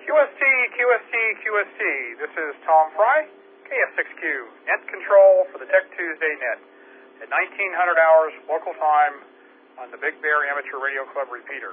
QST, QST, QST. This is Tom Fry, KF6Q, net control for the Tech Tuesday net at 1900 hours local time on the Big Bear Amateur Radio Club repeater.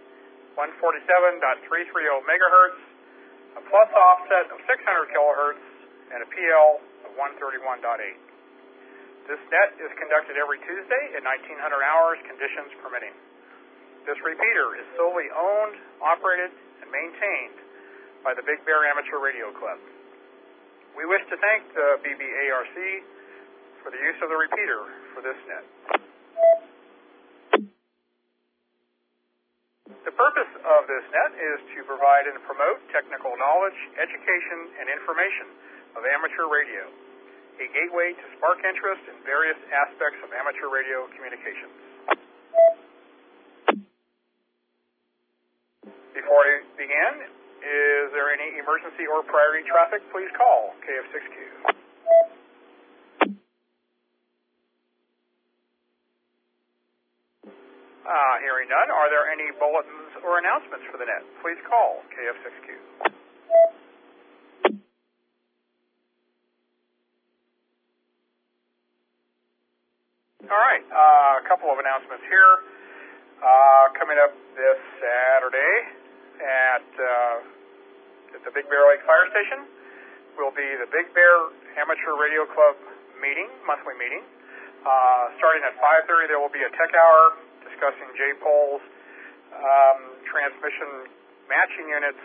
147.330 megahertz, a plus offset of 600 kilohertz, and a PL of 131.8. This net is conducted every Tuesday at 1900 hours, conditions permitting. This repeater is solely owned, operated, and maintained by the Big Bear Amateur Radio Club. We wish to thank the BBARC for the use of the repeater for this net. The purpose of this net is to provide and promote technical knowledge, education, and information of amateur radio, a gateway to spark interest in various aspects of amateur radio communications. Before we begin, is there any emergency or priority traffic? Please call KF6Q. Hearing none, are there any bulletins or announcements for the net? Please call KF6Q. All right, a couple of announcements here. Coming up this Saturday at the Big Bear Lake Fire Station will be the Big Bear Amateur Radio Club meeting, monthly meeting. Starting at 5:30, there will be a tech hour discussing J-poles, transmission matching units,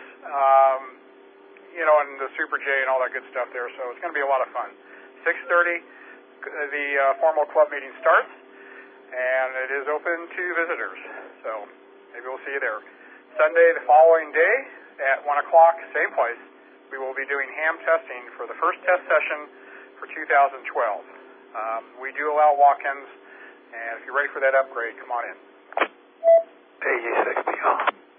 and the Super J and all that good stuff there. So it's going to be a lot of fun. 6:30, the formal club meeting starts, and it is open to visitors. So maybe we'll see you there. Sunday, the following day, at 1 o'clock, same place, we will be doing ham testing for the first test session for 2012. We do allow walk-ins, and if you're ready for that upgrade, come on in. AG6BL.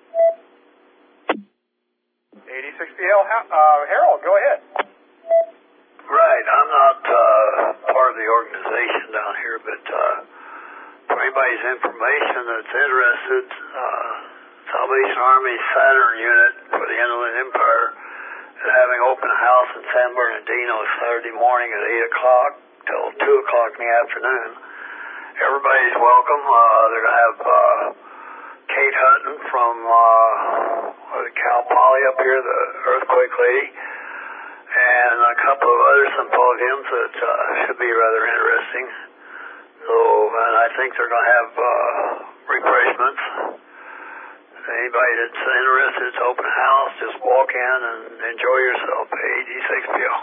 AD6BL, Harold, go ahead. Right, I'm not part of the organization down here, but for anybody's information that's interested, Salvation Army Saturn unit for the Inland Empire is having open house in San Bernardino Saturday morning at 8 o'clock till 2 o'clock in the afternoon. Everybody's welcome. They're going to have Kate Hutton from Cal Poly up here, the earthquake lady, and a couple of other symposiums that should be rather interesting. So, and I think they're going to have refreshments. Anybody that's interested, it's open house. Just walk in and enjoy yourself. AG6BL.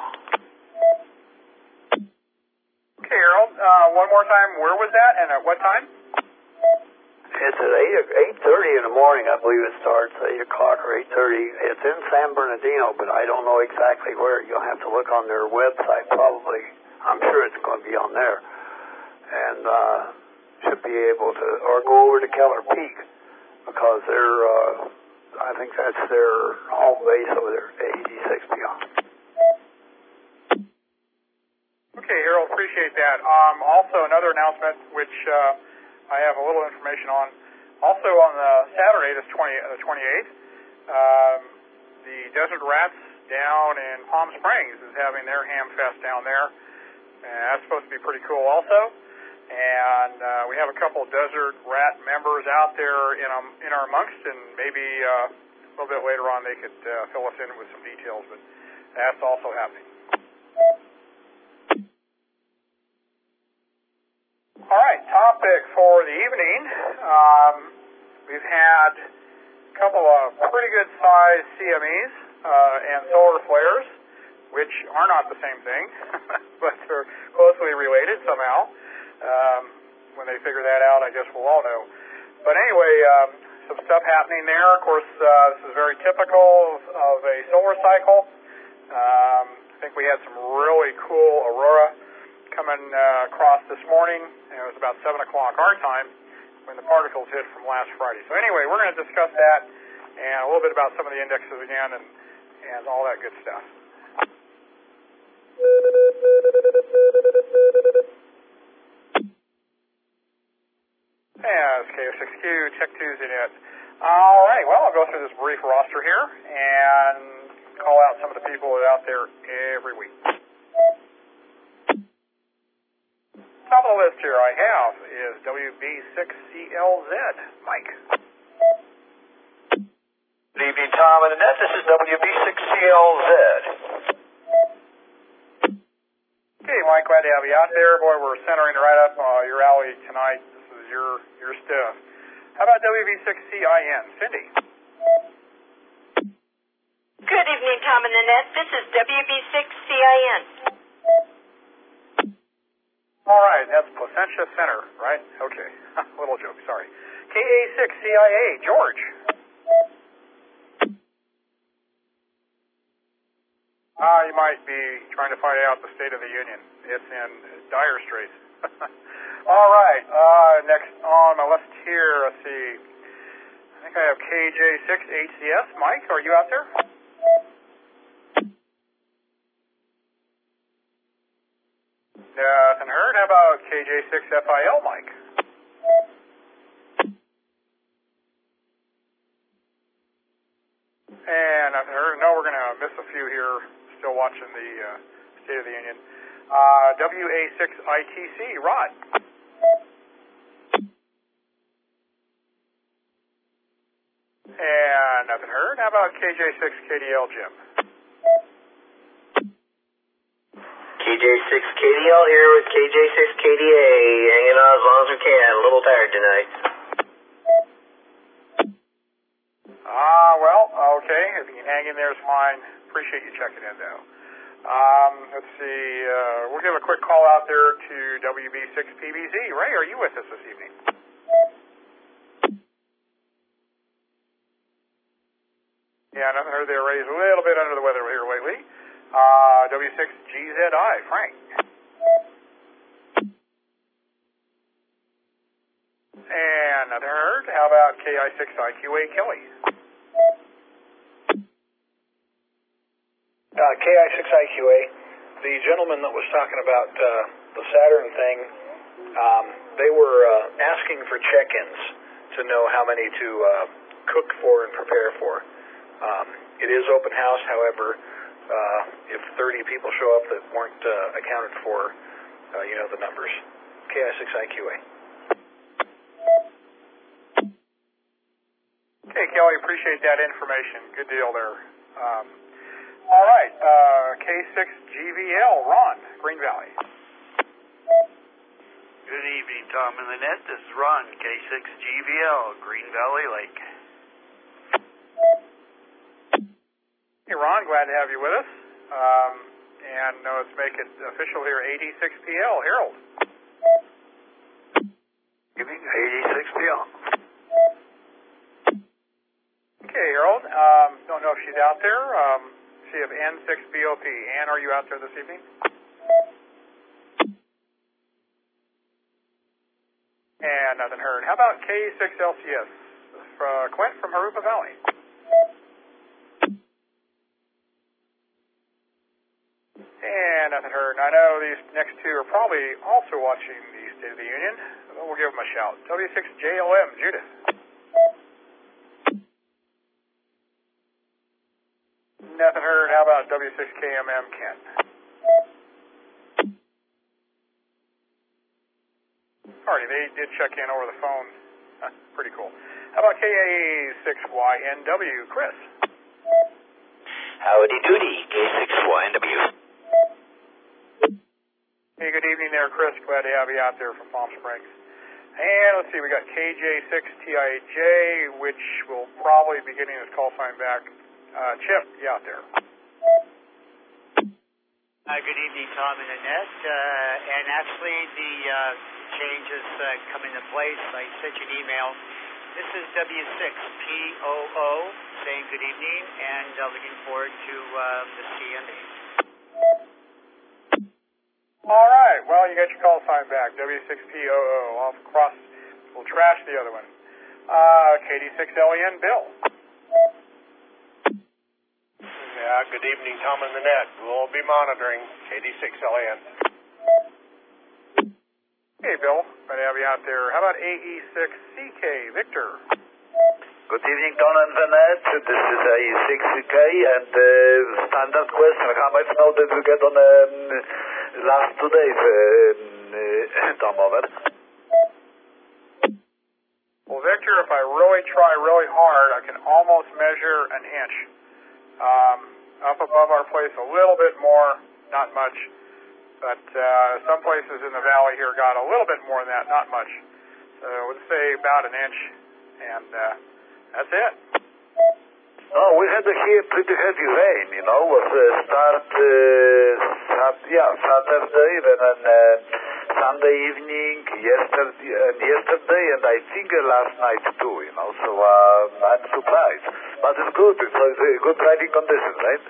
Okay, Harold, one more time, where was that and at what time? It's at 8:30 in the morning, I believe it starts, 8 o'clock or 8:30. It's in San Bernardino, but I don't know exactly where. You'll have to look on their website probably. I'm sure it's going to be on there. And should be able to, or go over to Keller Peak, because they're, I think that's their home base over there, AD6BL. Okay, Harold, appreciate that. Also, another announcement, which I have a little information on. Also on Saturday, the 28th, the Desert Rats down in Palm Springs is having their ham fest down there. And that's supposed to be pretty cool also. And we have a couple of Desert Rat members out there in our amongst, and maybe a little bit later on they could fill us in with some details, but that's also happening. All right, topic for the evening. We've had a couple of pretty good sized CMEs and solar flares, which are not the same thing, but they're closely related somehow. When they figure that out, I guess we'll all know. But anyway, some stuff happening there. Of course, this is very typical of a solar cycle. I think we had some really cool aurora coming across this morning. It was about 7 o'clock our time when the particles hit from last Friday. So anyway, we're going to discuss that and a little bit about some of the indexes again and all that good stuff. Yeah, it's KF6Q, Tech Tuesday Net. All right, well, I'll go through this brief roster here and call out some of the people that are out there every week. Top of the list here I have is WB6CLZ, Mike. Good evening, Tom and Annette. This is WB6CLZ. Okay, Mike, glad to have you out there. Boy, we're centering right up your alley tonight. This is your stuff. How about WB6CIN? Cindy. Good evening, Tom and Annette. This is WB6CIN. All right, that's Placentia Center, right? Okay, little joke, sorry. KA6CIA, George. You might be trying to find out the State of the Union. It's in dire straits. All right, next on my list here, let's see. I think I have KJ6HCS. Mike, are you out there? Nothing heard. How about KJ6FIL, Mike? And nothing heard. No, we're going to miss a few here. Still watching the State of the Union. WA6ITC, Rod. And nothing heard. How about KJ6KDL, Jim? KJ6KDL here with KJ6KDA, hanging on as long as we can. A little tired tonight. Well, okay. If you can hang in there, it's fine. Appreciate you checking in, though. Let's see. We'll give a quick call out there to WB6PBZ. Ray, are you with us this evening? Yeah, nothing heard there. Ray's a little bit under the weather here lately. W6GZI, Frank. And nothing heard. How about KI6IQA, Kelly? KI6IQA, the gentleman that was talking about the Saturn thing, they were asking for check-ins to know how many to cook for and prepare for. It is open house, however, if 30 people show up that weren't accounted for, you know the numbers. KI6IQA. Okay, Kelly, appreciate that information. Good deal there. All right, K6GVL, Ron, Green Valley. Good evening, Tom and Lynette. This is Ron, K6GVL, Green Valley Lake. Hey, Ron, glad to have you with us. And let's make it official here, 86PL, Harold. Give me 86PL. Okay, Harold, don't know if she's out there. See if N6BOP. Ann, are you out there this evening? And nothing heard. How about K6LCS? Quint from Harupa Valley. And nothing heard. I know these next two are probably also watching the State of the Union. We'll give them a shout. W6JLM, Judith. Nothing heard. How about W6KMM, Ken? Alrighty, they did check in over the phone. Pretty cool. How about KA6YNW, Chris? Howdy doody, K6YNW. Hey, good evening there, Chris. Glad to have you out there from Palm Springs. And let's see, we got KJ6TIJ, which will probably be getting his call sign back. Chip, you out there? Good evening, Tom and Annette. And actually, the changes come into place. I sent you an email. This is W6POO saying good evening and looking forward to the CME. All right. Well, you got your call sign back. W6POO. Off across. We'll trash the other one. KD6LEN, Bill. Yeah, good evening, Tom and Annette. We'll be monitoring KD6LAN. Hey, Bill. Glad to have you out there. How about AE6CK, Victor? Good evening, Don and Vanette. This is A6K, and standard question. How much snow did you get on last 2 days, Tom, over? Well, Victor, if I really try really hard, I can almost measure an inch. Up above our place a little bit more, not much. But some places in the valley here got a little bit more than that, not much. So I would say about an inch, and that's it. Oh, we had here pretty heavy rain, you know, was Saturday, then Sunday evening, yesterday, and I think last night too, you know, so I'm surprised. But it's good, it's good driving conditions, right?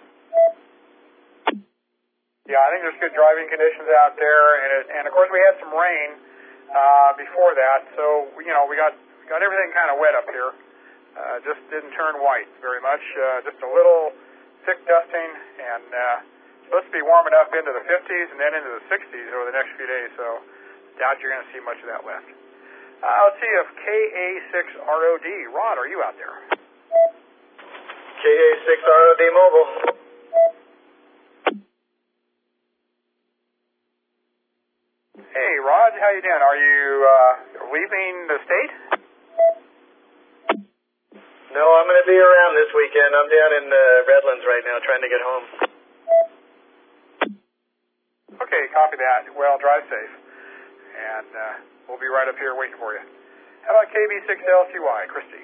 Yeah, I think there's good driving conditions out there, and of course we had some rain before that, so we got everything kind of wet up here. Just didn't turn white very much. Just a little thick dusting, and supposed to be warming up into the 50s and then into the 60s over the next few days. So doubt you're going to see much of that left. Let's see if KA6ROD, Rod, are you out there? KA6ROD Mobile. Hey, Rod, how you doing? Are you leaving the state? No, I'm going to be around this weekend. I'm down in Redlands right now trying to get home. Okay, copy that. Well, drive safe. And we'll be right up here waiting for you. How about KB6LCY, Christy?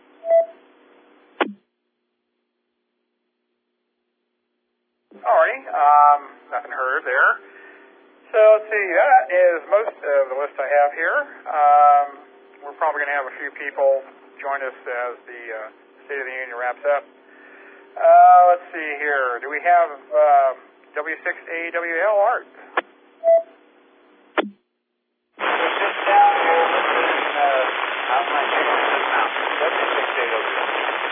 Alrighty, nothing heard there. So let's see, that is most of the list I have here. We're probably going to have a few people join us as the State of the Union wraps up. Let's see here. Do we have W6AWL Art? Just down here listening out my W6AWL.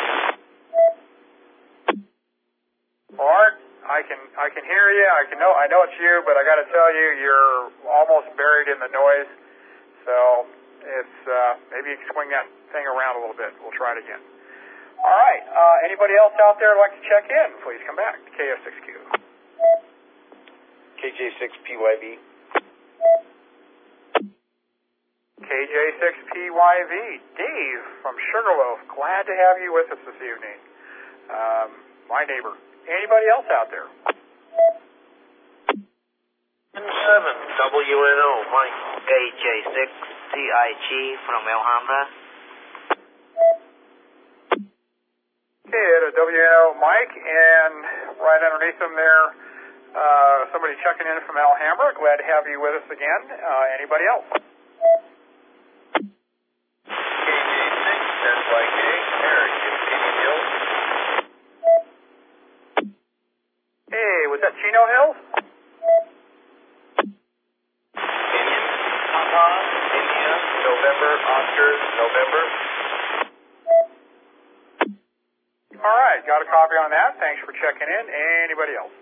Art, I can hear you. I know it's you, but I got to tell you, you're almost buried in the noise. So it's maybe you can swing that thing around a little bit. We'll try it again. All right. Anybody else out there like to check in? Please come back. KF6Q. KJ6PYV. KJ6PYV. Dave from Sugarloaf. Glad to have you with us this evening. My neighbor. Anybody else out there? 7 WNO Mike. KJ6CIG from Alhambra. Okay, at a WNO Mike, and right underneath them there, somebody checking in from Alhambra. Glad to have you with us again. Anybody else? KJ6SYK, Eric in Chino Hills. Hey, was that Chino Hills? Indian, Papa, India, November, Oscar, November. All right, got a copy on that. Thanks for checking in. Anybody else?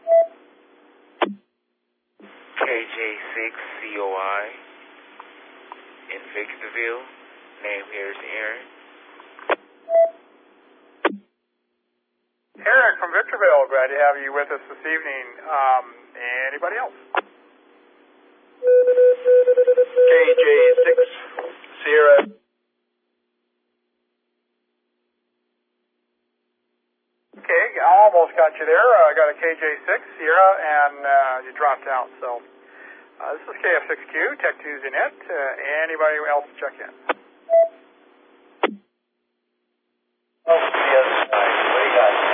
KJ6COI in Victorville. Name here is Aaron. Eric from Victorville. Glad to have you with us this evening. Anybody else? KJ6 Sierra. Okay, I almost got you there. I got a KJ6 Sierra, and you dropped out. So this is KF6Q, Tech Tuesday Net. Anybody else check in? Oh, yes. What do you got?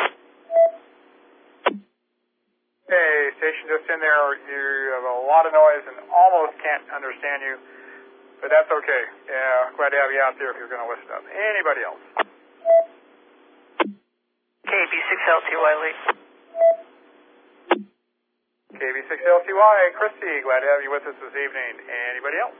Hey, station just in there. You have a lot of noise and almost can't understand you, but that's okay. Glad to have you out there if you're going to listen up. Anybody else? KB6LTY Lee. KB6LTY, Christy, glad to have you with us this evening. Anybody else?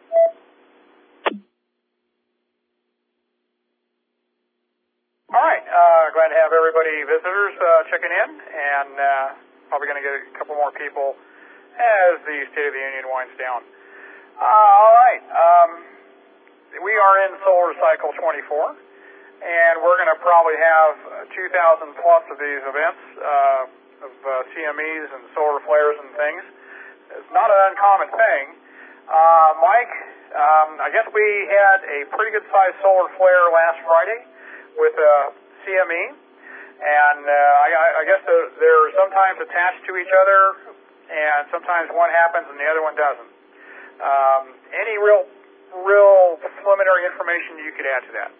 All right, glad to have everybody, visitors, checking in, and probably going to get a couple more people as the State of the Union winds down. All right, we are in solar cycle 24, and we're going to probably have 2,000 plus of these events of CMEs and solar flares and things. It's not an uncommon thing. Mike, I guess we had a pretty good-sized solar flare last Friday with a CME, and I guess they're sometimes attached to each other, and sometimes one happens and the other one doesn't. Any real preliminary information you could add to that?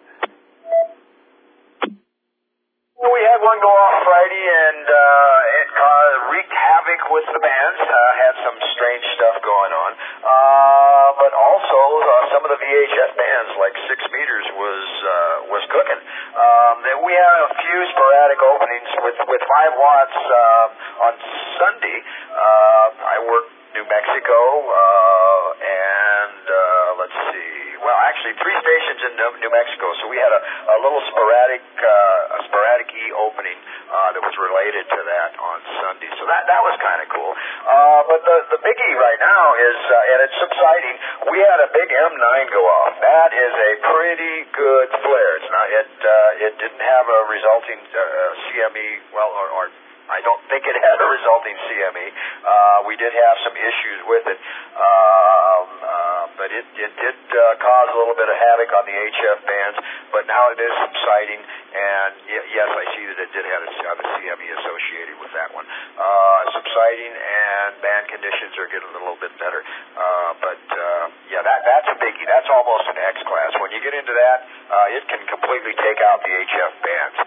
Well, we had one go off Friday, and it wreaked havoc with the bands. Had some strange stuff going on, but also some of the VHF bands, like 6 meters, was cooking. We had a few sporadic openings with 5 watts on Sunday. I worked New Mexico, and let's see. Well, actually, 3 stations in New Mexico, so we had a little sporadic E opening that was related to that on Sunday. So that was kind of cool. But the biggie right now is, and it's subsiding. We had a big M9 go off. That is a pretty good flare. It's not. It didn't have a resulting CME. Well, or I don't think it had a resulting CME. We did have some issues with it, but it did cause a little bit of havoc on the HF bands, but now it is subsiding, and yes, I see that it did have a CME associated with that one. Subsiding, and band conditions are getting a little bit better. Yeah, that's a biggie. That's almost an X-class. When you get into that, it can completely take out the HF bands.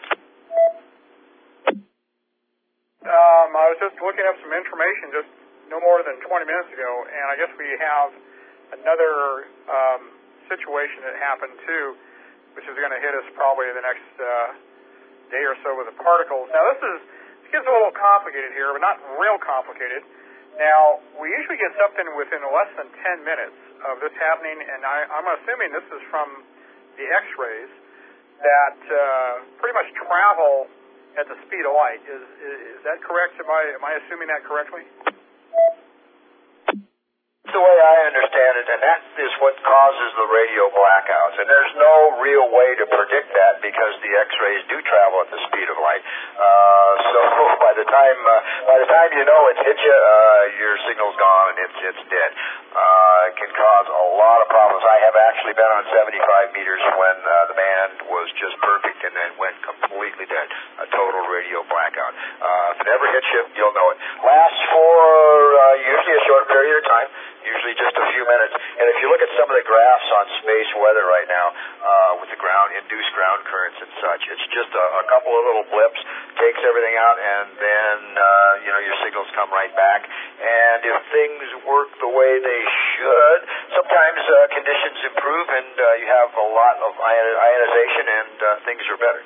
I was just looking up some information just no more than 20 minutes ago, and I guess we have another situation that happened too, which is going to hit us probably in the next day or so with the particles. Now this gets a little complicated here, but not real complicated. Now, we usually get something within less than 10 minutes of this happening, and I'm assuming this is from the X-rays that pretty much travel at the speed of light. Is that correct? Am I assuming that correctly? The way I understand it, and that is what causes the radio blackouts. And there's no real way to predict that because the X-rays do travel at the speed of light. So by the time you know it's hit you, your signal's gone and it's dead. It can cause a lot of problems. I have actually been on 75 meters when the band was just perfect and then went completely dead. A total radio blackout. If it ever hits you, you'll know it. Lasts for usually a short period of time. Usually just a few minutes. And if you look at some of the graphs on space weather right now, with the induced ground currents and such, it's just a couple of little blips, takes everything out, and then, your signals come right back. And if things work the way they should, sometimes conditions improve and you have a lot of ionization and things are better.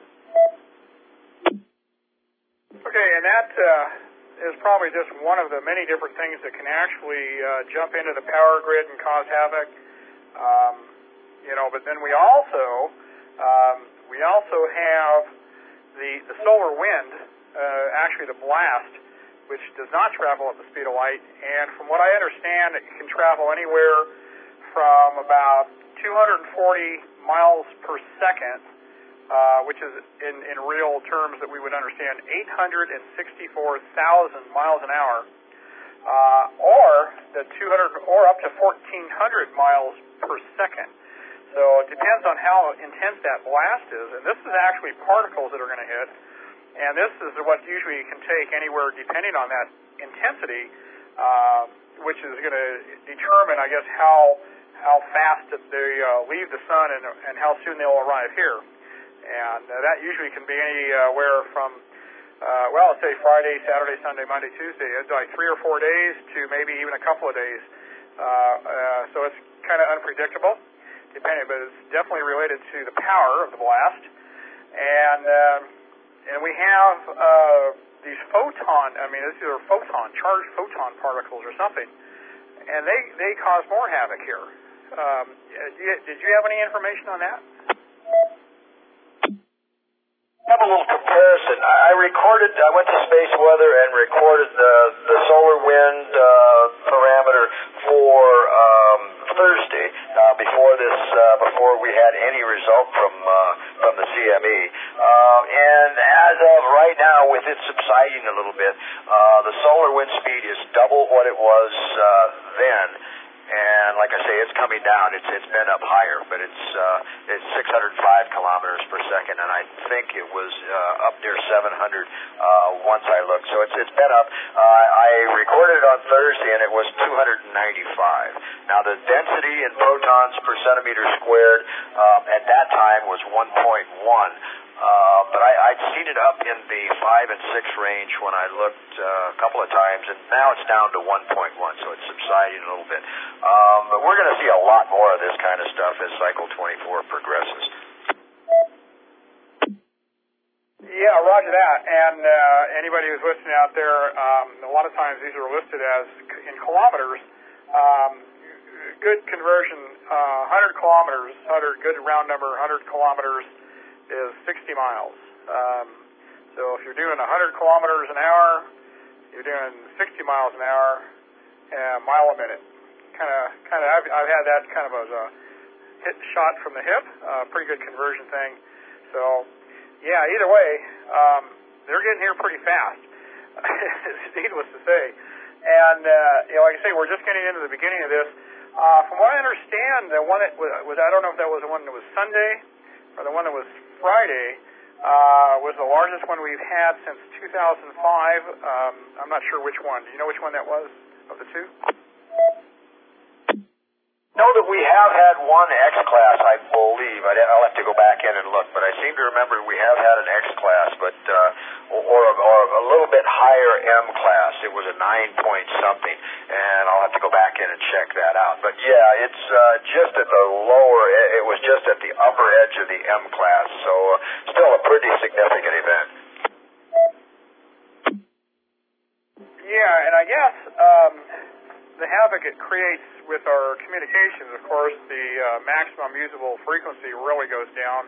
Okay, and that is probably just one of the many different things that can actually jump into the power grid and cause havoc. But then we also have the solar wind, actually the blast, which does not travel at the speed of light. And from what I understand, it can travel anywhere from about 240 miles per second, which is in real terms that we would understand 864,000 miles an hour, or up to 1,400 miles per second. So it depends on how intense that blast is, and this is actually particles that are going to hit, and this is what usually can take anywhere depending on that intensity, which is going to determine, I guess, how fast they leave the sun and how soon they'll arrive here. And that usually can be anywhere from, let's say Friday, Saturday, Sunday, Monday, Tuesday. It's like 3 or 4 days to maybe even a couple of days. So it's kind of unpredictable, depending, but it's definitely related to the power of the blast. And we have these these are charged photon particles or something, and they cause more havoc here. Did you have any information on that? I have a little comparison. I went to Space Weather and recorded the solar wind parameter for Thursday, before this before we had any result from the CME. And as of right now, with it subsiding a little bit, the solar wind speed is double what it was then. And like I say, it's coming down. It's been up higher, but it's 605 kilometers per second, and I think it was up near 700 once I looked. So it's been up. I recorded it on Thursday, and it was 295. Now the density in protons per centimeter squared at that time was 1.1. But I'd seen it up in the 5 and 6 range when I looked a couple of times, and now it's down to 1.1, so it's subsiding a little bit. But we're going to see a lot more of this kind of stuff as cycle 24 progresses. Yeah, roger that. And anybody who's listening out there, a lot of times these are listed as in kilometers. Good conversion, 100 kilometers, good round number, 100 kilometers is 60 miles. So if you're doing 100 kilometers an hour, you're doing 60 miles an hour, a mile a minute. I've had that kind of as a hit shot from the hip, pretty good conversion thing. So, yeah, either way, they're getting here pretty fast, needless to say. And, like I say, we're just getting into the beginning of this. From what I understand, the one that was, I don't know if that was the one that was Sunday or the one that was Friday, was the largest one we've had since 2005. I'm not sure which one. Do you know which one that was of the two? Know that we have had one X-Class, I believe. I'll have to go back in and look, but I seem to remember we have had an X-Class, but or a little bit higher M-Class. It was a 9-point-something, and I'll have to go back in and check that out. But yeah, it's just at the lower. It was just at the upper edge of the M-Class, so still a pretty significant event. Yeah, and I guess the havoc it creates with our communications, of course, the maximum usable frequency really goes down.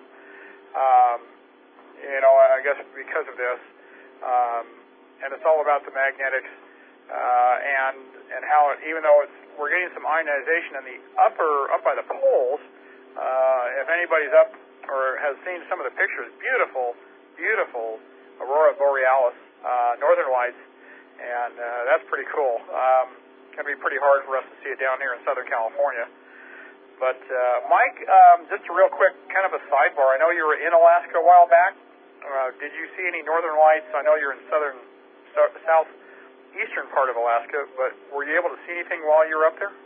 I guess because of this, and it's all about the magnetics and how even though we're getting some ionization in the up by the poles. If anybody's up or has seen some of the pictures, beautiful aurora borealis, northern lights, and that's pretty cool. Going to be pretty hard for us to see it down here in Southern California. But, Mike, just a real quick kind of a sidebar. I know you were in Alaska a while back. Did you see any northern lights? I know you're in southeastern part of Alaska, but were you able to see anything while you were up there?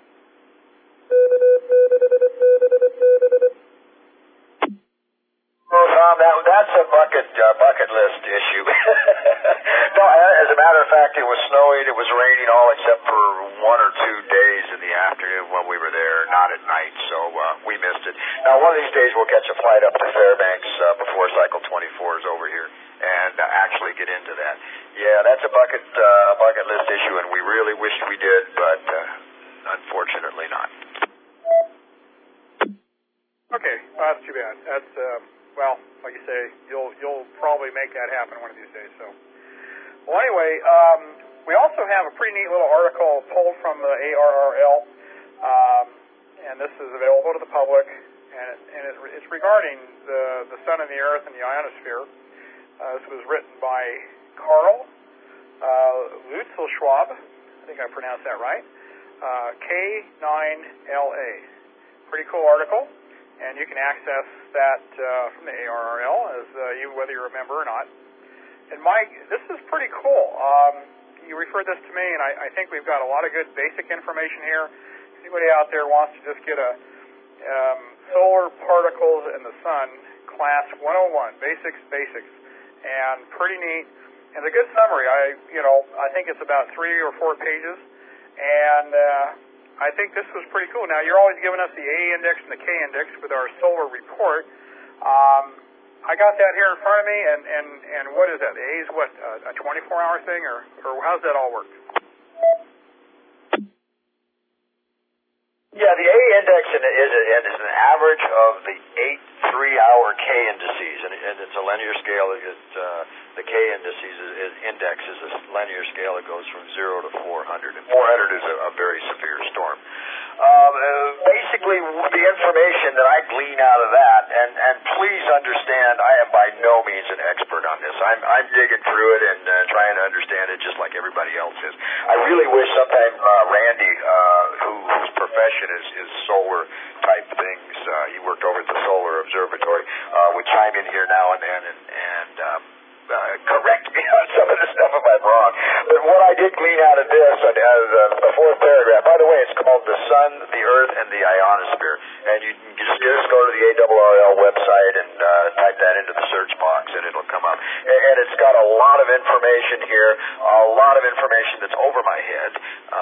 Well, Tom, that's a bucket list issue. No, as a matter of fact, it was snowing, it was raining, all except for 1 or 2 days in the afternoon when we were there, not at night, so we missed it. Now, one of these days we'll catch a flight up to Fairbanks before Cycle 24 is over here and actually get into that. Yeah, that's a bucket list issue, and we really wished we did, but unfortunately not. Okay, well, that's too bad. That's well, like you say, you'll probably make that happen one of these days. So, well, anyway, we also have a pretty neat little article pulled from the ARRL, and this is available to the public, and it's regarding the sun and the earth and the ionosphere. This was written by Carl Lutzelschwab, I think I pronounced that right, K9LA. Pretty cool article. And you can access that from the ARRL, whether you remember or not. And Mike, this is pretty cool. You referred this to me, and I think we've got a lot of good basic information here. Anybody out there wants to just get a solar particles in the sun, class 101, basics, and pretty neat. And a good summary. I think it's about 3 or 4 pages, and I think this was pretty cool. Now, you're always giving us the A index and the K index with our solar report. I got that here in front of me, and what is that? The A is what, a 24-hour thing, or how does that all work? Yeah, the A index is an average of the 8 3-hour K indices, and it's a linear scale. The K index is a linear scale that goes from 0 to 400, and 400 is a very severe storm. Basically, the information that I glean out of that, and please understand, I am by no means an expert on this. I'm digging through it and trying to understand it just like everybody else is. I really wish sometime Randy, whose profession is solar type things, he worked over at the Solar Observatory, would chime in here now and then and correct me on some of the stuff if I'm wrong. But what I did glean out of this, the fourth paragraph, by the way, it's called The Sun, the Earth, and the Ionosphere. And you can just go to the ARRL website and type that into the search box, and it'll come up. And it's got a lot of information here, a lot of information that's over my head.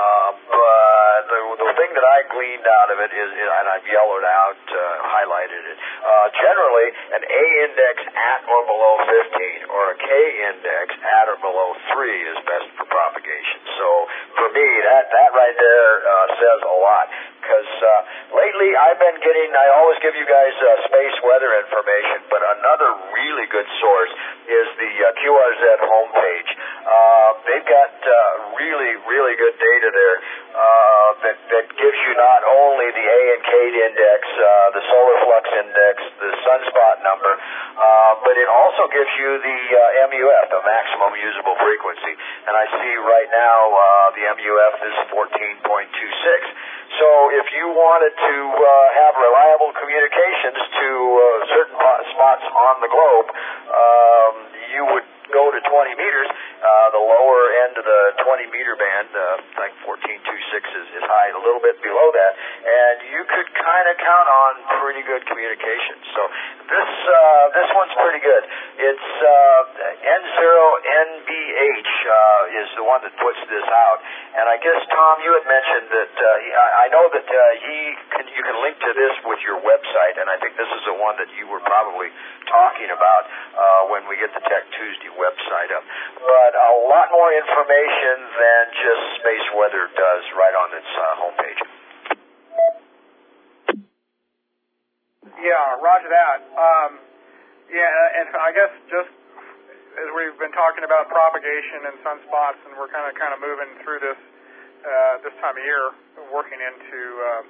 But the thing that I gleaned out of it is, and I've yellowed out, highlighted it, generally an A index at or below 15, or a K index at or below 3 is best for propagation. So for me, that right there says a lot. Because lately I've been getting, I always give you guys space weather information, but another really good source is the QRZ homepage. They've got really good data there that gives you not only the A and K index, the solar flux index, the sunspot number, but it also gives you the MUF, the maximum usable frequency. And I see right now the MUF is 14.26. So if you wanted to have reliable communications to certain spots on the globe, you would go to 20 meters. The lower end of the 20-meter band, like 14.26 is high, a little bit below that, and you could kind of count on pretty good communication. So this one's pretty good. It's N0NBH is the one that puts this out, and I guess Tom, you had mentioned that I know that you can link to this with your website, and I think this is the one that you were probably talking about when we get the Tech Tuesday website up. But a lot more information than just space weather does right on its homepage. Yeah, roger that. Yeah, and I guess just as we've been talking about propagation and sunspots, and we're kind of moving through this time of year, working into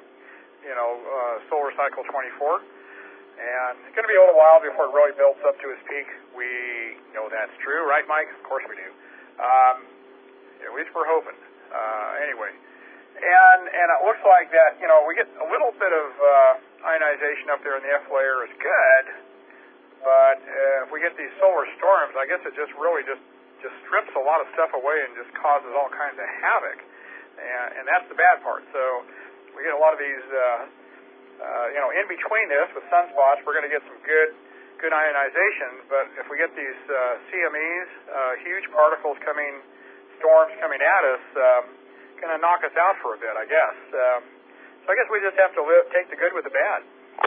solar cycle 24. And it's going to be a little while before it really builds up to its peak. We know that's true, right, Mike? Of course we do. At least we're hoping. Anyway. And it looks like that, we get a little bit of ionization up there in the F layer is good. But if we get these solar storms, I guess it just really just strips a lot of stuff away and just causes all kinds of havoc. And that's the bad part. So we get a lot of these... in between this with sunspots, we're going to get some good ionization. But if we get these CMEs, huge particles storms coming at us, going to knock us out for a bit, I guess. So I guess we just have to take the good with the bad.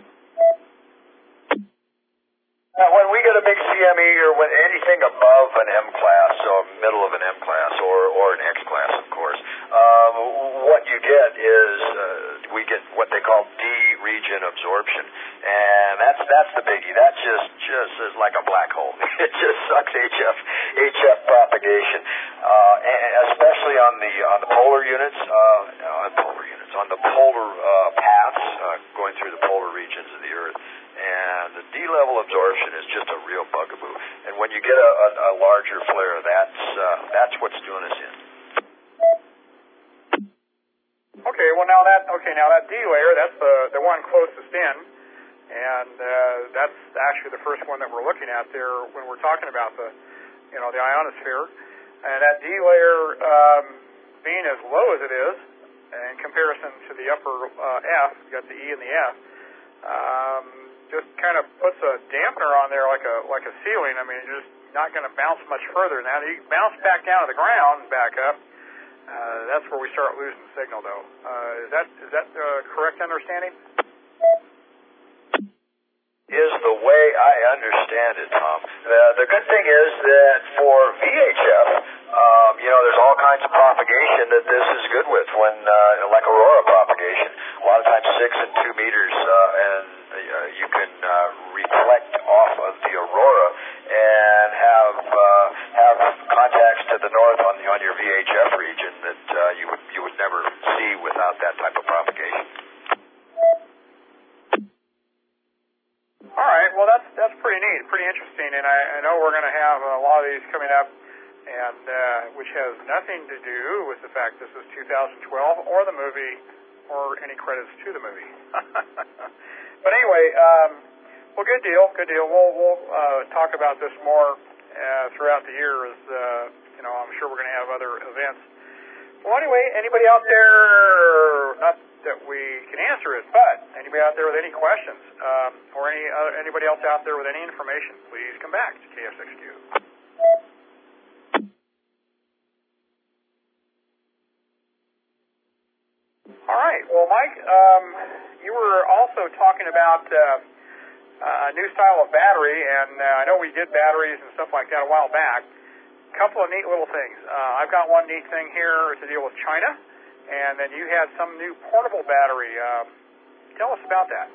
Now, when we get a big CME or when anything above an M class, so middle of an M class or an X class, of course, what you get is we get what they call D region absorption, and that's the biggie. That just is like a black hole. It just sucks HF propagation, and especially on the polar units, on the polar paths going through the polar regions of the Earth. And the D-level absorption is just a real bugaboo. And when you get a larger flare, that's what's doing us in. Okay, well now that D layer, that's the one closest in, and that's actually the first one that we're looking at there when we're talking about the ionosphere. And that D layer being as low as it is in comparison to the upper F, you got the E and the F. Just kind of puts a dampener on there like a ceiling. I mean, you're just not going to bounce much further. Now, you bounce back down to the ground and back up. That's where we start losing signal, though. Is that correct understanding? Is the way I understand it, Tom. The good thing is that for VHF, there's all kinds of propagation that this is good with. When like aurora propagation, a lot of times 6 and 2 meters, and you can reflect off of the aurora and have contacts to the north on your VHF region that you would never see without that type of propagation. All right, well that's pretty neat, pretty interesting, and I know we're going to have a lot of these coming up, and which has nothing to do with the fact this is 2012 or the movie or any credits to the movie. But anyway, well, good deal. We'll talk about this more throughout the year as I'm sure we're going to have other events. Well, anyway, anybody out there, not that we can answer it, but anybody out there with any questions or anybody else out there with any information, please come back to KF6Q. All right. Well, Mike, you were also talking about a new style of battery, and I know we did batteries and stuff like that a while back. A couple of neat little things. I've got one neat thing here to deal with China, and then you had some new portable battery. Tell us about that.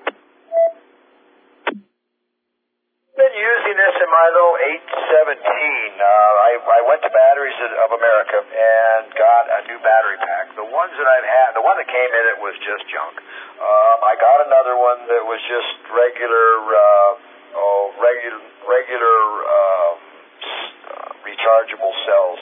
Been using this in my little 817. I went to Batteries of America and got a new battery pack. The ones that I've had, the one that came in it was just junk. I got another one that was just regular rechargeable cells.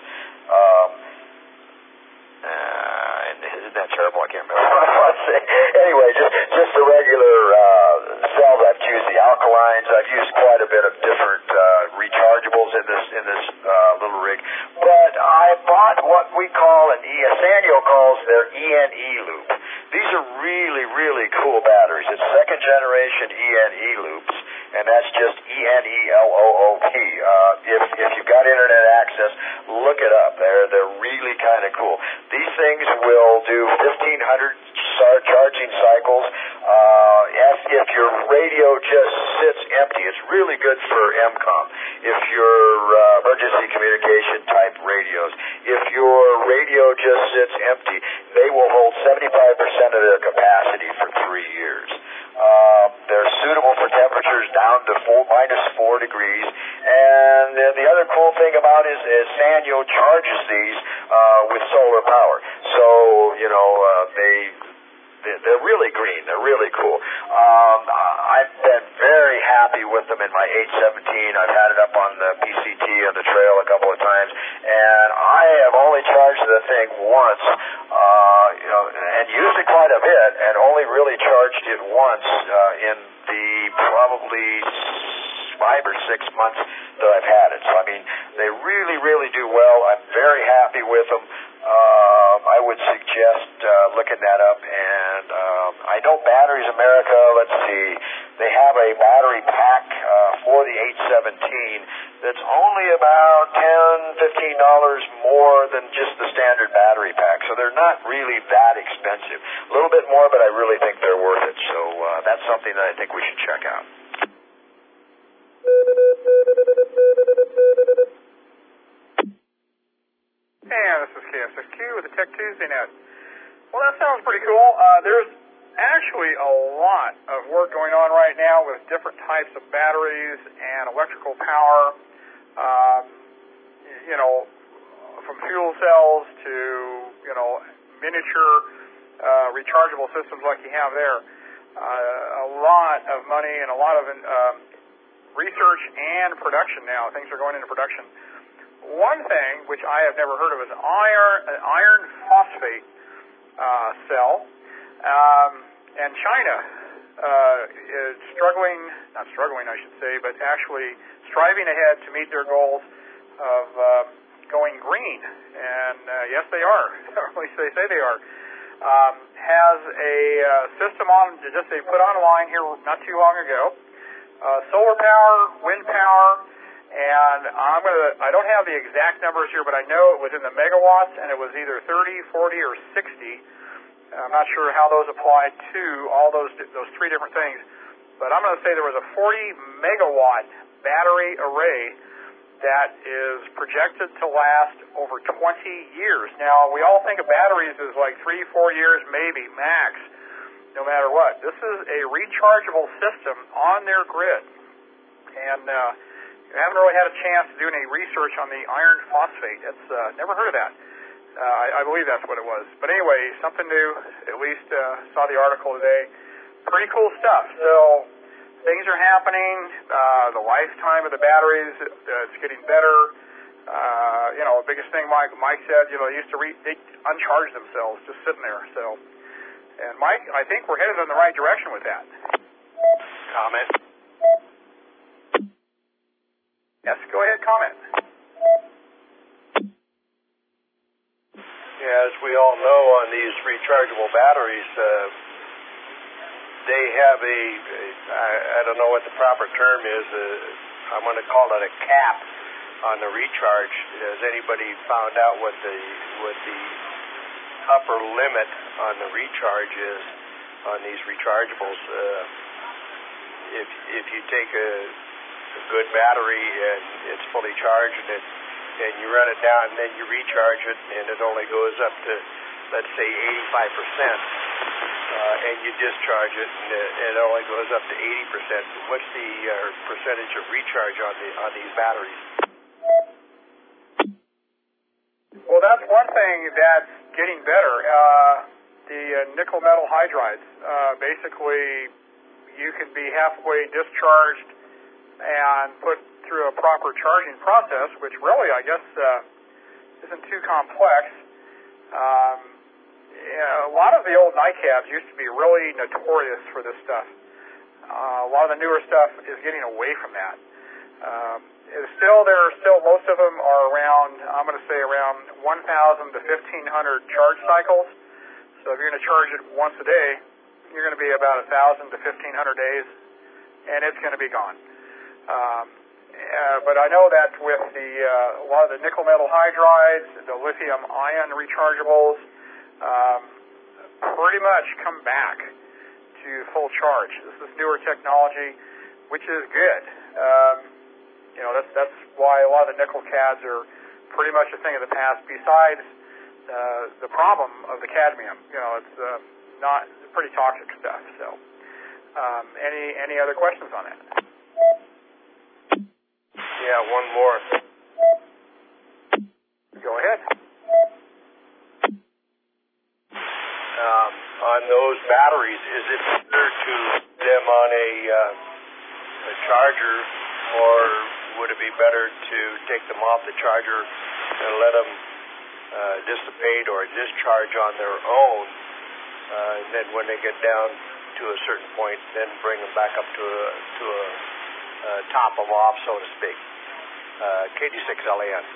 Isn't that terrible? I can't remember what I want to say. Anyway, just the regular cells. I've used the alkalines. I've used quite a bit of different rechargeables in this little rig. But I bought what we call Sanyo calls their ENE loop. These are really, really cool batteries. It's second generation ENE loops, and that's just ENELOOP. If you've got internet access, look it up. They're really kind of cool. These things will do 1,500 charging cycles. If your radio just sits empty, it's really good for EMCOM. If your emergency communication type radios, if your radio just sits empty, they will hold 75% of their capacity for 3 years. They're suitable for temperatures down to -4 degrees. And the other cool thing about it is Sanyo charges these with solar power. So, they're really green. They're really cool. I've been very happy with them in my 817. I've had it up on the PCT on the trail a couple of times, and I have only charged the thing once, and used it quite a bit, and only really charged it once in the probably 5 or 6 months that I've had it. So, I mean, they really, really do well. I'm very happy with them. I would suggest looking that up. And I know Batteries America, let's see, they have a battery pack for the 817 that's only about $10, $15 more than just the standard battery pack. So they're not really that expensive. A little bit more, but I really think they're worth it. So that's something that I think we should check out. And this is KF6Q with the Tech Tuesday Net. Well, that sounds pretty cool. There's actually a lot of work going on right now with different types of batteries and electrical power, from fuel cells to, miniature rechargeable systems like you have there. A lot of money and a lot of research and production now. Things are going into production. One thing, which I have never heard of, is an iron phosphate cell. And China is not struggling, I should say, but actually striving ahead to meet their goals of going green. And yes, they are. At least they say they are. Has a system on, just they put online here not too long ago. Solar power, wind power, and I don't have the exact numbers here, but I know it was in the megawatts, and it was either 30, 40, or 60. I'm not sure how those apply to all those three different things, but I'm going to say there was a 40 megawatt battery array that is projected to last over 20 years. Now, we all think of batteries as like 3-4 years, maybe, max, no matter what. This is a rechargeable system on their grid, And I haven't really had a chance to do any research on the iron phosphate. That's never heard of that. I believe that's what it was. But anyway, something new. At least saw the article today. Pretty cool stuff. So things are happening. The lifetime of the batteries, it's getting better. The biggest thing Mike said, they used to they uncharge themselves just sitting there. So, and Mike, I think we're headed in the right direction with that. Comment? Yes, go ahead, comment. Yeah, as we all know, on these rechargeable batteries, they have I don't know what the proper term is, I'm going to call it a cap on the recharge. Has anybody found out what the upper limit on the recharge is on these rechargeables? If you take a good battery and it's fully charged and you run it down and then you recharge it and it only goes up to, let's say, 85%, and you discharge it and it only goes up to 80%. What's the percentage of recharge on these batteries? Well, that's one thing that's getting better. The nickel metal hydrides, basically, you can be halfway discharged and put through a proper charging process, which really, I guess, isn't too complex. A lot of the old NiCads used to be really notorious for this stuff. A lot of the newer stuff is getting away from that. Most of them are around, I'm going to say around 1,000 to 1,500 charge cycles. So if you're going to charge it once a day, you're going to be about 1,000 to 1,500 days, and it's going to be gone. But I know that with a lot of the nickel metal hydrides, the lithium ion rechargeables, pretty much come back to full charge. This is newer technology, which is good. That's why a lot of the nickel cads are pretty much a thing of the past. Besides the problem of the cadmium, it's not pretty toxic stuff. So, any other questions on that? Yeah, one more. Go ahead. On those batteries, is it better to put them on a charger, or would it be better to take them off the charger and let them dissipate or discharge on their own, and then when they get down to a certain point, then bring them back up to a top them off, so to speak? KD6LAN.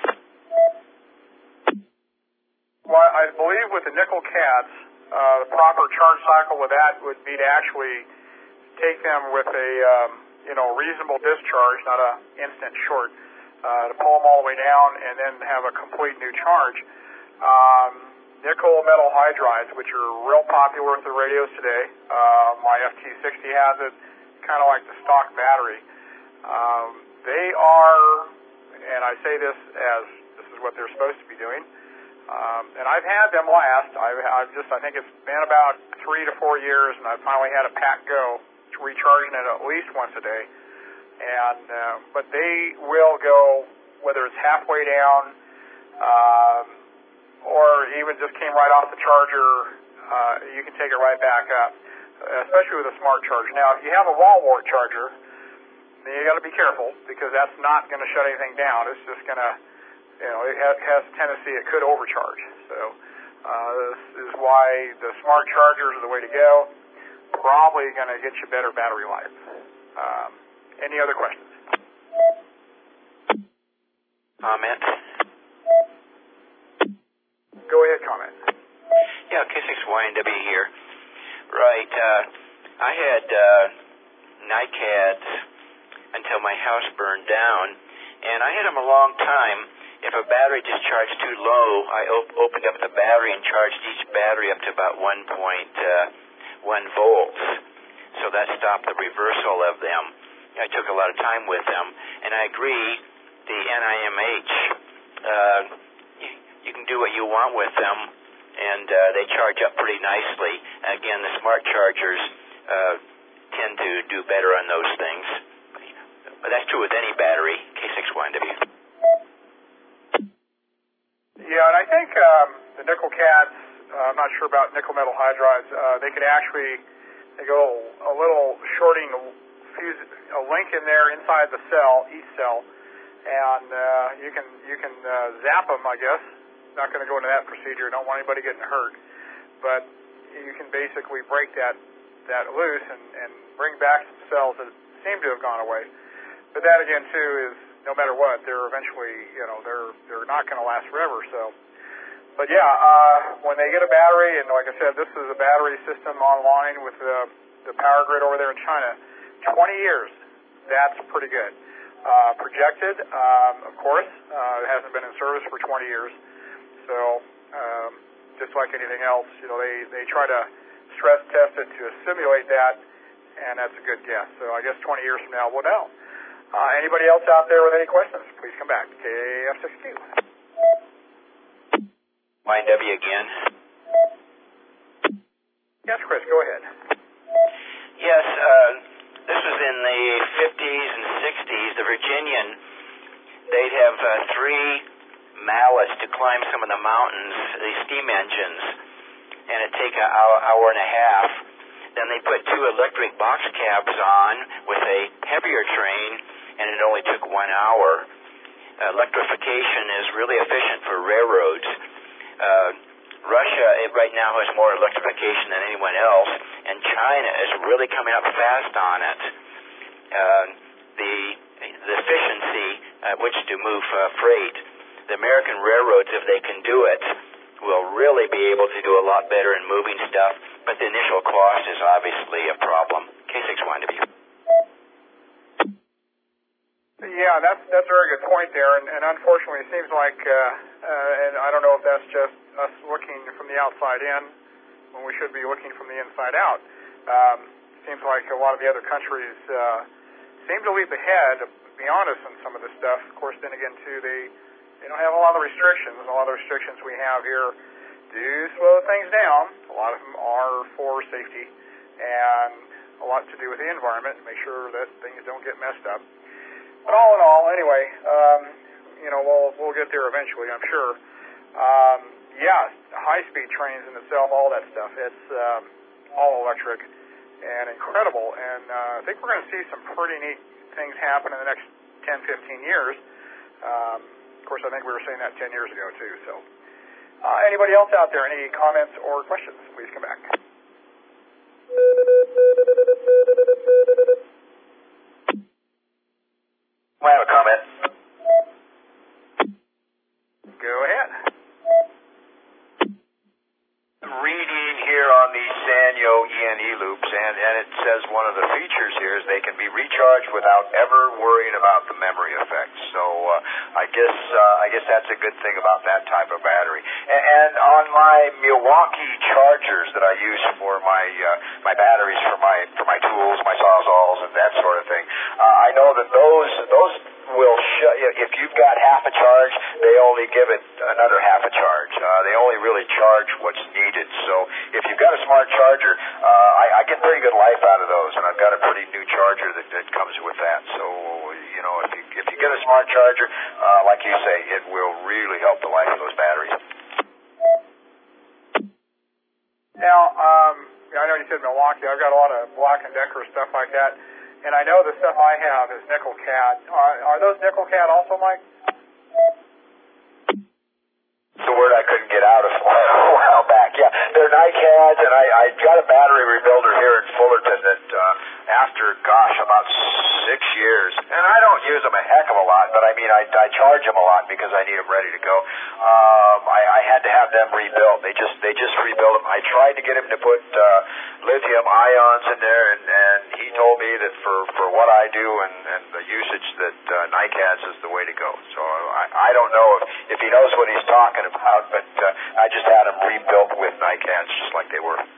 Well, I believe with the nickel cads, the proper charge cycle with that would be to actually take them with a reasonable discharge, not an instant short, to pull them all the way down and then have a complete new charge. Nickel metal hydrides, which are real popular with the radios today. My FT60 has it, kind of like the stock battery. They are, and I say this as this is what they're supposed to be doing, and I've had them last. I think it's been about 3 to 4 years, and I finally had a pack go, recharging it at least once a day. And but they will go, whether it's halfway down or even just came right off the charger, you can take it right back up, especially with a smart charger. Now, if you have a wall wart charger, then you got to be careful, because that's not going to shut anything down. It's just going to, it has a tendency it could overcharge. So this is why the smart chargers are the way to go. Probably going to get you better battery life. Any other questions? Comment? Go ahead, comment. Yeah, K6YNW here. Right, I had NiCads until my house burned down, and I had them a long time. If a battery discharged too low, I opened up the battery and charged each battery up to about 1.1 volts. So that stopped the reversal of them. I took a lot of time with them, and I agree, the NIMH, you can do what you want with them, and they charge up pretty nicely. Again, the smart chargers tend to do better on those things. but that's true with any battery, K6YNW. Yeah, and I think the nickel cads, I'm not sure about nickel metal hydrides, they could actually, they go a little shorting fuse a link in there inside the cell, each cell, and you can zap them, I guess. Not going to go into that procedure. Don't want anybody getting hurt, but you can basically break that loose and bring back some cells that seem to have gone away. But that again too is no matter what, they're eventually, they're not going to last forever. So, but yeah, when they get a battery, and like I said, this is a battery system online with the power grid over there in China. 20 years, that's pretty good. Projected, of course, it hasn't been in service for 20 years. So, just like anything else, they try to stress test it to simulate that, and that's a good guess. So I guess 20 years from now, we'll know. Anybody else out there with any questions, please come back. KF6Q. YNW again. Yes, Chris, go ahead. Yes, this was in the 50s and 60s. The Virginian, they'd have 3 mallets to climb some of the mountains, these steam engines, and it'd take an hour and a half. Then they put 2 electric box cabs on with a heavier train, and it only took 1 hour. Electrification is really efficient for railroads. Russia right now has more electrification than anyone else, and China is really coming up fast on it. The efficiency at which to move freight, the American railroads, if they can do it, will really be able to do a lot better in moving stuff, but the initial cost is obviously a problem. K6YNW. Yeah, that's a very good point there, and unfortunately it seems like, and I don't know if that's just us looking from the outside in when we should be looking from the inside out. Seems like a lot of the other countries seem to leap ahead, to be honest, on some of this stuff. Of course, then again, too, they don't have a lot of restrictions. A lot of the restrictions we have here do slow things down. A lot of them are for safety and a lot to do with the environment, make sure that things don't get messed up. But all in all, anyway, we'll get there eventually, I'm sure. Yeah, high-speed trains in itself, all that stuff, it's all electric and incredible. And I think we're going to see some pretty neat things happen in the next 10, 15 years. Of course, I think we were saying that 10 years ago, too. So, anybody else out there, any comments or questions, please come back. I have a comment. Go ahead. Reading here on the Sanyo ENE loops, and it says one of the features here is they can be recharged without ever worrying about the memory effects. So I guess that's a good thing about that type of battery. And on my Milwaukee chargers that I use for my batteries for my tools, my sawzalls, and that sort of thing, I know that those will if you've got half a charge, they only give it another half a charge. They only really charge what's needed. So if you've got a smart charger, I get pretty good life out of those, and I've got a pretty new charger that comes with that. So if you get a smart charger, like you say, it will really help the life of those batteries. Now, I know you said Milwaukee. I've got a lot of Black & Decker stuff like that. And I know the stuff I have is nickel cad. Are those nickel cad also, Mike? It's a word I couldn't get out of a while back. Yeah, they're NiCads, and I got a battery rebuilder here in Fullerton that after, about 6 years, and I don't use them a heck of a lot, but I mean, I charge them a lot because I need them ready to go. I had to have them rebuilt. They just rebuilt them. I tried to get him to put lithium ions in there, and he told me that for what I do and the usage that NiCads is the way to go. So I don't know if he knows what he's talking about, but I just had them rebuilt with NiCads just like they were.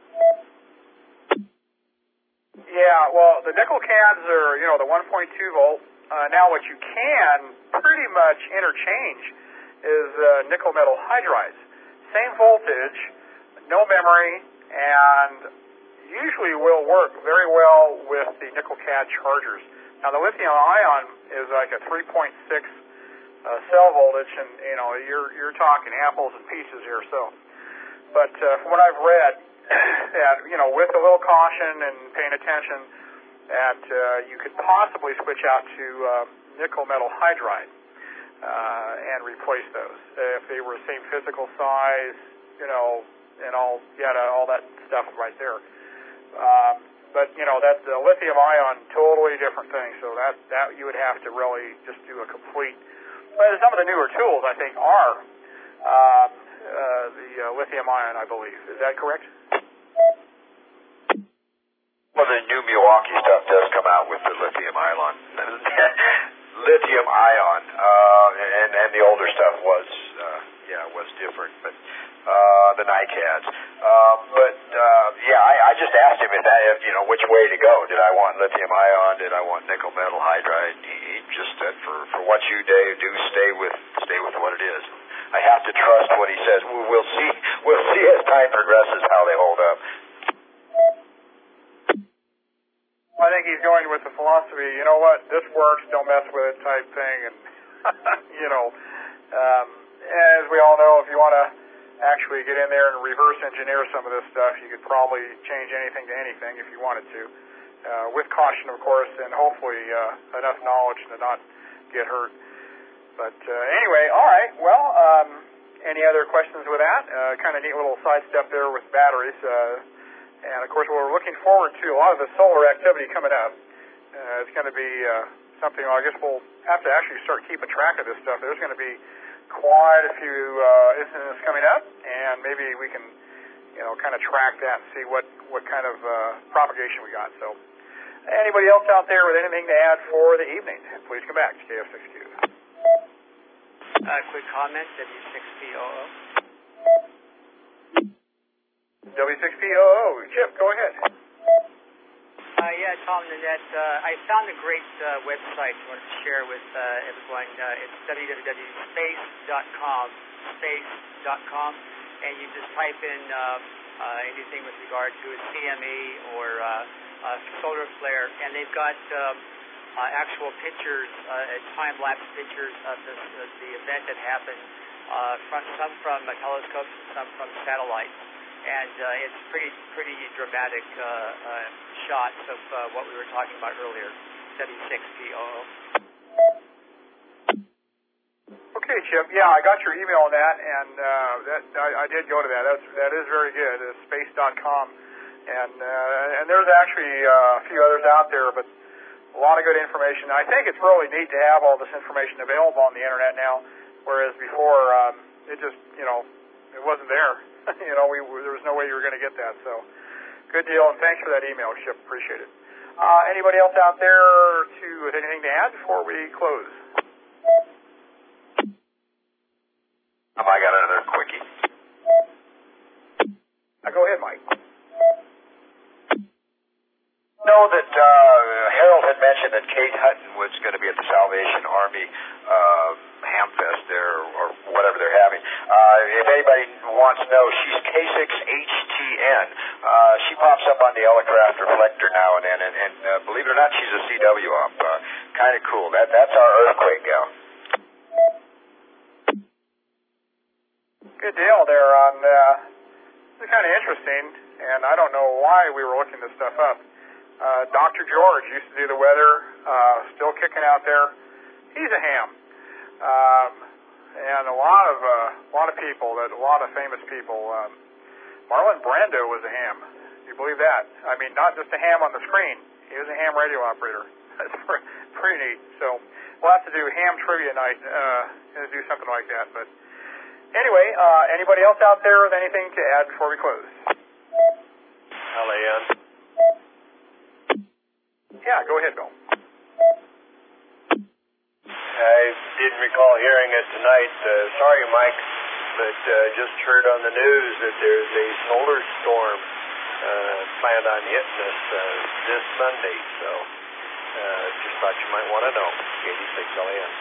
Yeah, well, the nickel cads are, the 1.2 volt. Now what you can pretty much interchange is nickel metal hydrides. Same voltage, no memory, and usually will work very well with the nickel cad chargers. Now, the lithium-ion is like a 3.6 cell voltage, and you're talking apples and pieces here. So, but from what I've read, that with a little caution and paying attention, that you could possibly switch out to nickel metal hydride and replace those if they were the same physical size, and all that stuff right there. But that's the lithium-ion, totally different thing. So that you would have to really just do a complete. But some of the newer tools, I think, are the lithium-ion, I believe. Is that correct? Well, the new Milwaukee stuff does come out with the lithium-ion. Lithium-ion, and the older stuff was different, but the NiCads. I just asked him which way to go. Did I want lithium-ion? Did I want nickel metal hydride? He just said, for what you do, stay with what it is. I have to trust what he says. We'll see as time progresses how they hold up. I think he's going with the philosophy, you know what, this works, don't mess with it type thing. And, as we all know, if you want to actually get in there and reverse engineer some of this stuff, you could probably change anything to anything if you wanted to. With caution, of course, and hopefully enough knowledge to not get hurt. But anyway, all right, well, any other questions with that? Kind of neat little sidestep there with batteries. And, of course, we're looking forward to a lot of the solar activity coming up. It's going to be something, I guess we'll have to actually start keeping track of this stuff. There's going to be quite a few incidents coming up, and maybe we can, kind of track that and see what kind of propagation we got. So anybody else out there with anything to add for the evening, please come back to KF6Q. Quick comment, W6POO. W6POO. Chip, go ahead. Tom Nanette, I found a great website I wanted to share with everyone. It's www.space.com, and you just type in anything with regard to a CME or solar flare, and they've got actual pictures, time-lapse pictures of the event that happened, some from telescopes and some from satellites. And it's pretty dramatic shots of what we were talking about earlier, W6POO. Okay, Chip. Yeah, I got your email on that, and I did go to that. That is very good. It's space.com, and there's actually a few others out there, but a lot of good information. I think it's really neat to have all this information available on the internet now, whereas before it just it wasn't there. There was no way you were going to get that. So, good deal, and thanks for that email, Chip. Appreciate it. Anybody else out there with anything to add before we close? I got another quickie. Go ahead, Mike. Know that Harold had mentioned that Kate Hutton was going to be at the Salvation Army Hamfest there, or whatever they're having. If anybody wants to know, she's K6HTN. She pops up on the Elecraft reflector now and then, and believe it or not, she's a CW op. Kind of cool. That's our earthquake gal. Good deal there on. This is kind of interesting, and I don't know why we were looking this stuff up. Dr. George used to do the weather, still kicking out there. He's a ham. And a lot of people, a lot of famous people. Marlon Brando was a ham. Do you believe that? I mean, not just a ham on the screen. He was a ham radio operator. That's pretty neat. So we'll have to do ham trivia night and do something like that. But anyway, anybody else out there with anything to add before we close? LAN. Yeah, go ahead, Bill. I didn't recall hearing it tonight. Sorry, Mike, but just heard on the news that there's a solar storm planned on hitting us this Sunday. So just thought you might want to know. 86 LAN.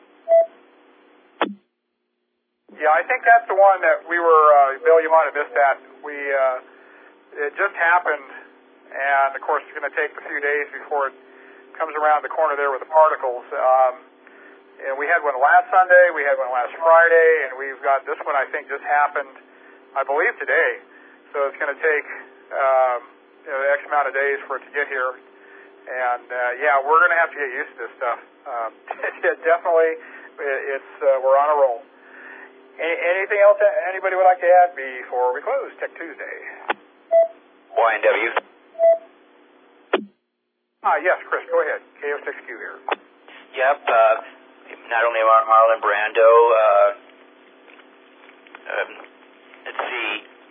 Yeah, I think that's the one that we were, Bill, you might have missed that. It just happened, and of course it's going to take a few days before it comes around the corner there with the particles. And we had one last Sunday, we had one last Friday, and we've got this one I think just happened, I believe today. So it's going to take X amount of days for it to get here. And yeah, we're going to have to get used to this stuff. Definitely, we're on a roll. Anything else anybody would like to add before we close Tech Tuesday? YNW. Yes, Chris, go ahead. KO6Q here. Yep. Not only Marlon Brando. Let's see.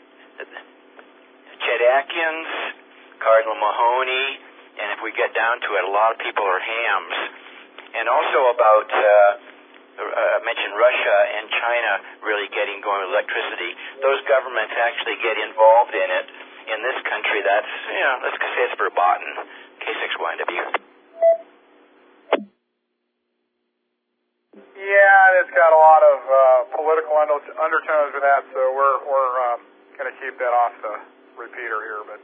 Chet Atkins, Cardinal Mahoney, and if we get down to it, a lot of people are hams. And also about, mentioned Russia and China really getting going with electricity. Those governments actually get involved in it. In this country, that's, let's say it's verboten. K6YNW. Yeah, it's got a lot of political undertones with that, so we're going to keep that off the repeater here, but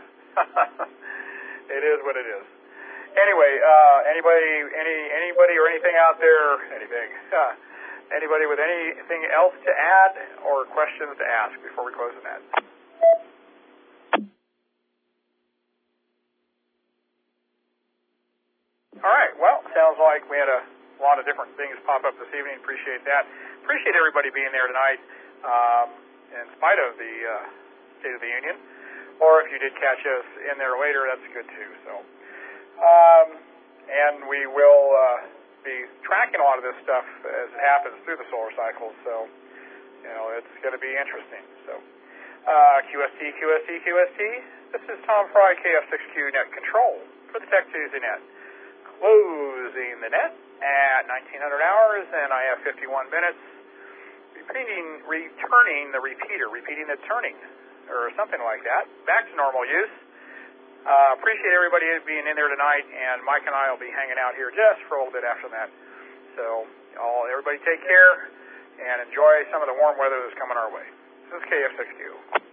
it is what it is. Anyway, anybody or anything out there, anybody with anything else to add or questions to ask before we close the net? All right, well, sounds like we had a lot of different things pop up this evening. Appreciate that. Appreciate everybody being there tonight, in spite of the State of the Union. Or if you did catch us in there later, that's good too. So, and we will be tracking a lot of this stuff as it happens through the solar cycle. So, it's going to be interesting. So, QST. This is Tom Fry, KF6Q Net Control for the Tech Tuesday Net. Closing the net at 1900 hours, and I have 51 minutes. Returning the repeater, repeating the turning, or something like that, back to normal use. Appreciate everybody being in there tonight, and Mike and I will be hanging out here just for a little bit after that. So, everybody take care, and enjoy some of the warm weather that's coming our way. This is KF6Q.